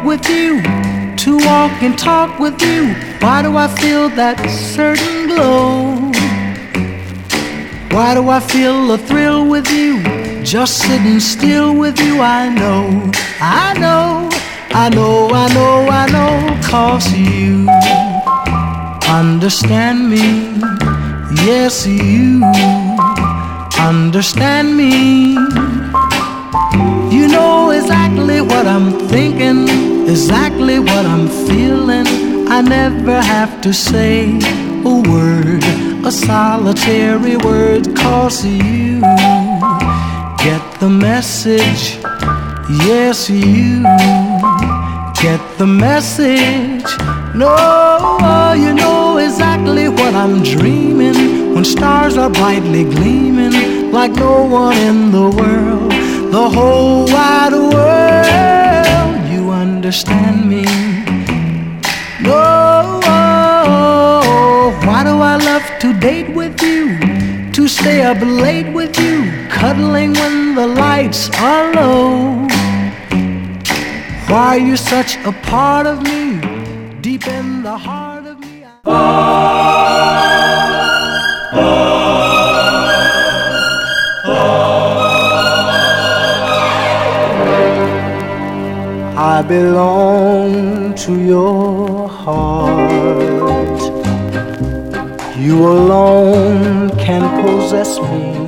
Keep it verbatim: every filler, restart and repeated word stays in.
with you, to walk and talk with you. Why do I feel that certain glow? Why do I feel a thrill with you, just sitting still with you? I know, I know, I know, I know, I know, 'cause you understand me. Yes, you understand me. You know exactly what I'm thinking, exactly what I'm feeling. I never have to say a word, a solitary word, 'cause you get the message. Yes, you get the message. No, you know exactly what I'm dreaming, when stars are brightly gleaming like no one in the world, the whole wide world. You understand me. No, why do I love to date with you, to stay up late with you, cuddling when the lights are low? Why are you such a part of me, deep in the heart of me? I belong to your heart. You alone can possess me.